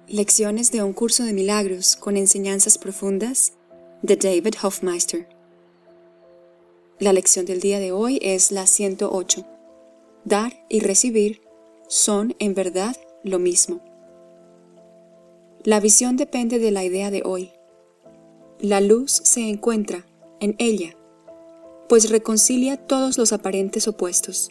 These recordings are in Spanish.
Lecciones de un curso de milagros con enseñanzas profundas de David Hoffmeister. La lección del día de hoy es la 108. Dar y recibir son en verdad lo mismo. La visión depende de la idea de hoy. La luz se encuentra en ella, pues reconcilia todos los aparentes opuestos.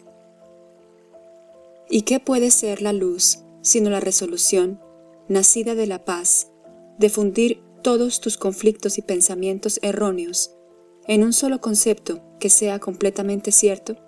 ¿Y qué puede ser la luz sino la resolución, nacida de la paz, de fundir todos tus conflictos y pensamientos erróneos en un solo concepto que sea completamente cierto?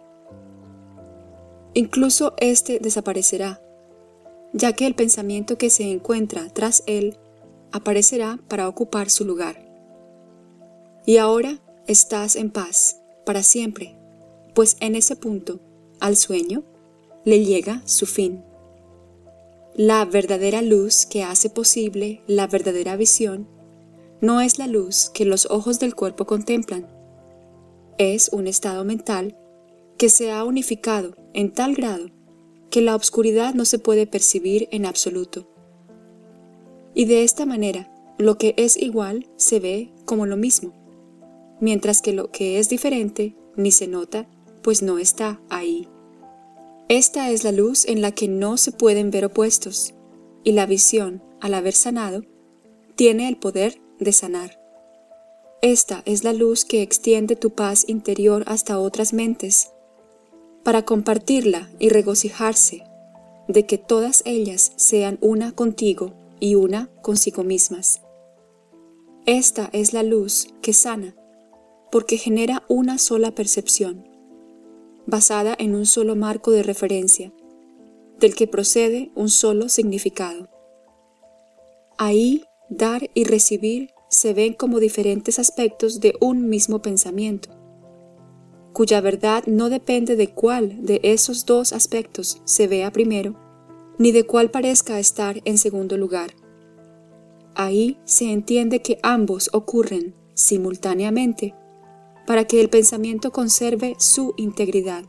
Incluso éste desaparecerá, ya que el pensamiento que se encuentra tras él aparecerá para ocupar su lugar. Y ahora estás en paz para siempre, pues en ese punto, al sueño, le llega su fin. La verdadera luz que hace posible la verdadera visión no es la luz que los ojos del cuerpo contemplan. Es un estado mental que se ha unificado en tal grado que la obscuridad no se puede percibir en absoluto. Y de esta manera, lo que es igual se ve como lo mismo, mientras que lo que es diferente ni se nota, pues no está ahí. Esta es la luz en la que no se pueden ver opuestos, y la visión, al haber sanado, tiene el poder de sanar. Esta es la luz que extiende tu paz interior hasta otras mentes, para compartirla y regocijarse de que todas ellas sean una contigo y una consigo mismas. Esta es la luz que sana, porque genera una sola percepción, basada en un solo marco de referencia, del que procede un solo significado. Ahí, dar y recibir se ven como diferentes aspectos de un mismo pensamiento, cuya verdad no depende de cuál de esos dos aspectos se vea primero, ni de cuál parezca estar en segundo lugar. Ahí se entiende que ambos ocurren simultáneamente, para que el pensamiento conserve su integridad.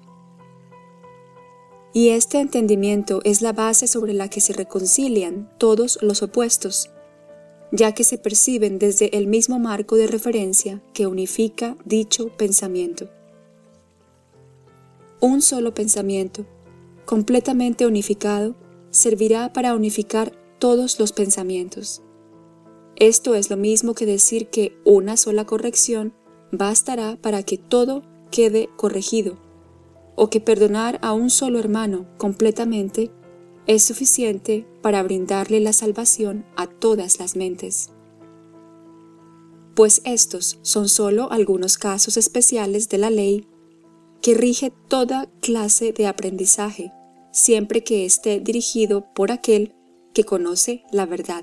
Y este entendimiento es la base sobre la que se reconcilian todos los opuestos, ya que se perciben desde el mismo marco de referencia que unifica dicho pensamiento. Un solo pensamiento, completamente unificado, servirá para unificar todos los pensamientos. Esto es lo mismo que decir que una sola corrección bastará para que todo quede corregido, o que perdonar a un solo hermano completamente es suficiente para brindarle la salvación a todas las mentes. Pues estos son solo algunos casos especiales de la ley que rige toda clase de aprendizaje, siempre que esté dirigido por aquel que conoce la verdad.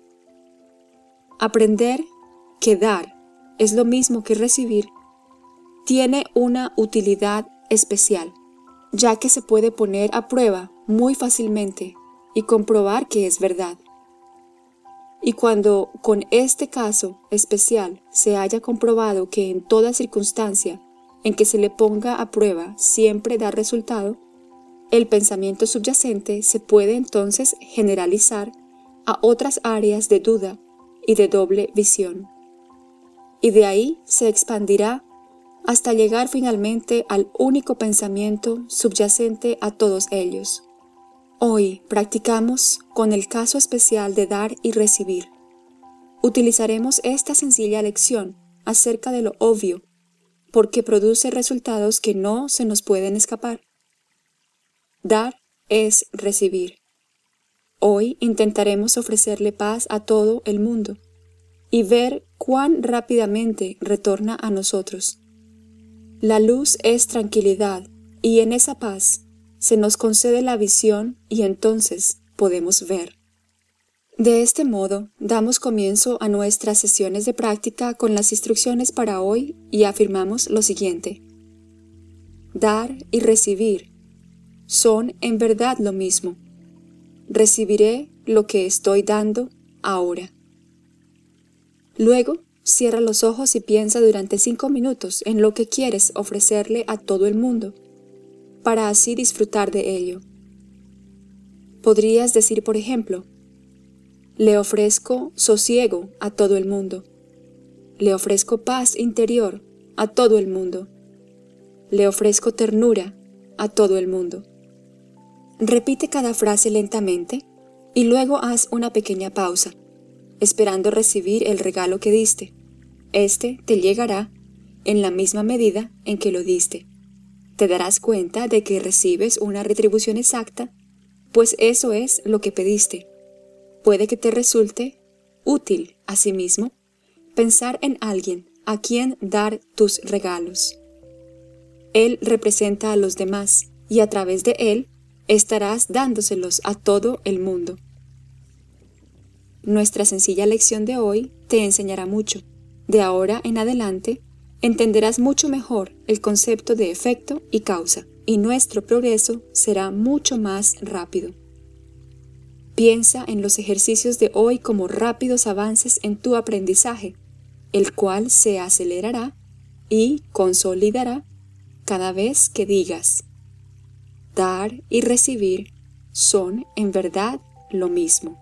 Aprender que dar es lo mismo que recibir tiene una utilidad especial, ya que se puede poner a prueba muy fácilmente y comprobar que es verdad. Y cuando con este caso especial se haya comprobado que en toda circunstancia en que se le ponga a prueba siempre da resultado, el pensamiento subyacente se puede entonces generalizar a otras áreas de duda y de doble visión. Y de ahí se expandirá hasta llegar finalmente al único pensamiento subyacente a todos ellos. Hoy practicamos con el caso especial de dar y recibir. Utilizaremos esta sencilla lección acerca de lo obvio, porque produce resultados que no se nos pueden escapar. Dar es recibir. Hoy intentaremos ofrecerle paz a todo el mundo y ver cuán rápidamente retorna a nosotros. La luz es tranquilidad, y en esa paz se nos concede la visión y entonces podemos ver. De este modo, damos comienzo a nuestras sesiones de práctica con las instrucciones para hoy y afirmamos lo siguiente. Dar y recibir son en verdad lo mismo. Recibiré lo que estoy dando ahora. Luego, cierra los ojos y piensa durante 5 minutos en lo que quieres ofrecerle a todo el mundo, para así disfrutar de ello. Podrías decir, por ejemplo, Le ofrezco sosiego a todo el mundo. Le ofrezco paz interior a todo el mundo. Le ofrezco ternura a todo el mundo. Repite cada frase lentamente y luego haz una pequeña pausa, esperando recibir el regalo que diste. Este te llegará en la misma medida en que lo diste. Te darás cuenta de que recibes una retribución exacta, pues eso es lo que pediste. Puede que te resulte útil, asimismo, pensar en alguien a quien dar tus regalos. Él representa a los demás y a través de él estarás dándoselos a todo el mundo. Nuestra sencilla lección de hoy te enseñará mucho. De ahora en adelante, entenderás mucho mejor el concepto de efecto y causa, y nuestro progreso será mucho más rápido. Piensa en los ejercicios de hoy como rápidos avances en tu aprendizaje, el cual se acelerará y consolidará cada vez que digas: dar y recibir son en verdad lo mismo.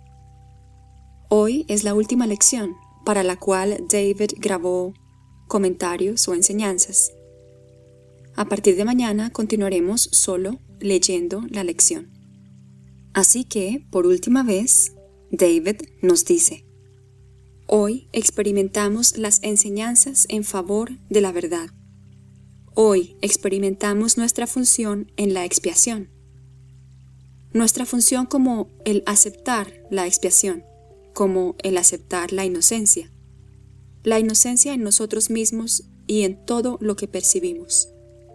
Hoy es la última lección para la cual David grabó comentarios o enseñanzas. A partir de mañana continuaremos solo leyendo la lección. Así que, por última vez, David nos dice: hoy experimentamos las enseñanzas en favor de la verdad. Hoy experimentamos nuestra función en la expiación. Nuestra función como el aceptar la expiación, como el aceptar la inocencia en nosotros mismos y en todo lo que percibimos.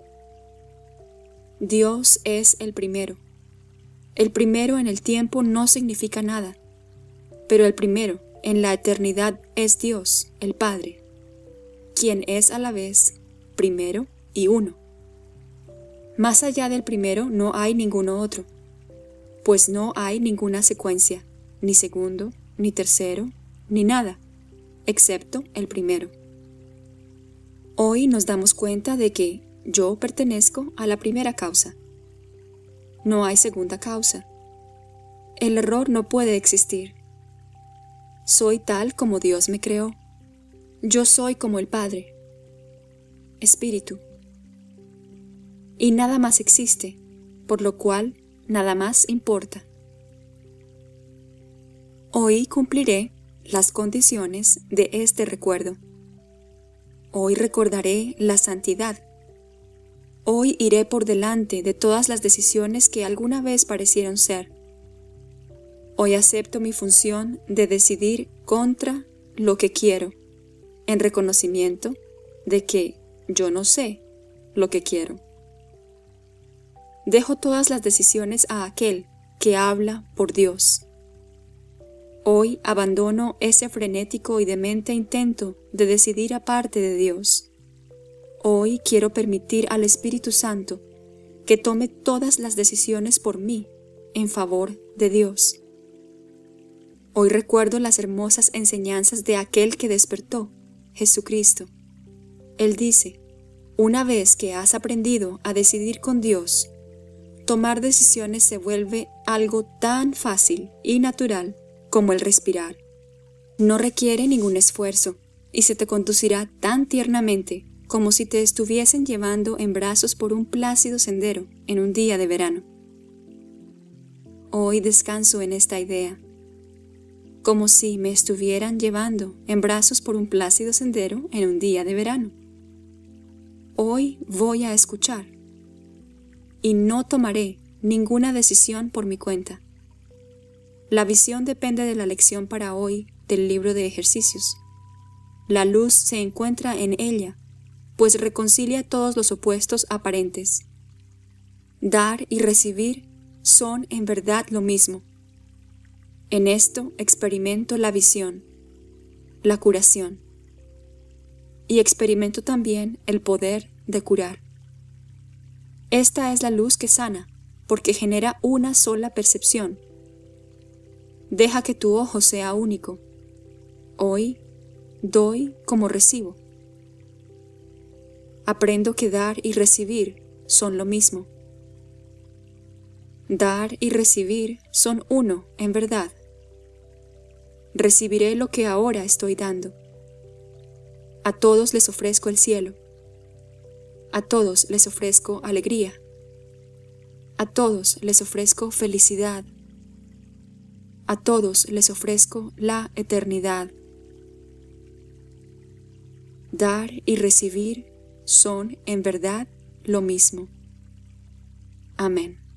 Dios es el primero. El primero en el tiempo no significa nada, pero el primero en la eternidad es Dios, el Padre, quien es a la vez primero y uno. Más allá del primero no hay ninguno otro, pues no hay ninguna secuencia, ni segundo, ni tercero, ni nada, excepto el primero. Hoy nos damos cuenta de que yo pertenezco a la primera causa. No hay segunda causa. El error no puede existir. Soy tal como Dios me creó. Yo soy como el Padre, Espíritu. Y nada más existe, por lo cual nada más importa. Hoy cumpliré las condiciones de este recuerdo. Hoy recordaré la santidad. Hoy iré por delante de todas las decisiones que alguna vez parecieron ser. Hoy acepto mi función de decidir contra lo que quiero, en reconocimiento de que yo no sé lo que quiero. Dejo todas las decisiones a aquel que habla por Dios. Hoy abandono ese frenético y demente intento de decidir aparte de Dios. Hoy quiero permitir al Espíritu Santo que tome todas las decisiones por mí en favor de Dios. Hoy recuerdo las hermosas enseñanzas de aquel que despertó, Jesucristo. Él dice: una vez que has aprendido a decidir con Dios, tomar decisiones se vuelve algo tan fácil y natural como el respirar. No requiere ningún esfuerzo y se te conducirá tan tiernamente como si te estuviesen llevando en brazos por un plácido sendero en un día de verano. Hoy descanso en esta idea, como si me estuvieran llevando en brazos por un plácido sendero en un día de verano. Hoy voy a escuchar y no tomaré ninguna decisión por mi cuenta. La visión depende de la lección para hoy del libro de ejercicios. La luz se encuentra en ella, pues reconcilia todos los opuestos aparentes. Dar y recibir son en verdad lo mismo. En esto experimento la visión, la curación, y experimento también el poder de curar. Esta es la luz que sana, porque genera una sola percepción. Deja que tu ojo sea único. Hoy doy como recibo. Aprendo que dar y recibir son lo mismo. Dar y recibir son uno en verdad. recibiré lo que ahora estoy dando. A todos les ofrezco el cielo. A todos les ofrezco alegría. A todos les ofrezco felicidad. A todos les ofrezco la eternidad. Dar y recibir son en verdad lo mismo. Amén.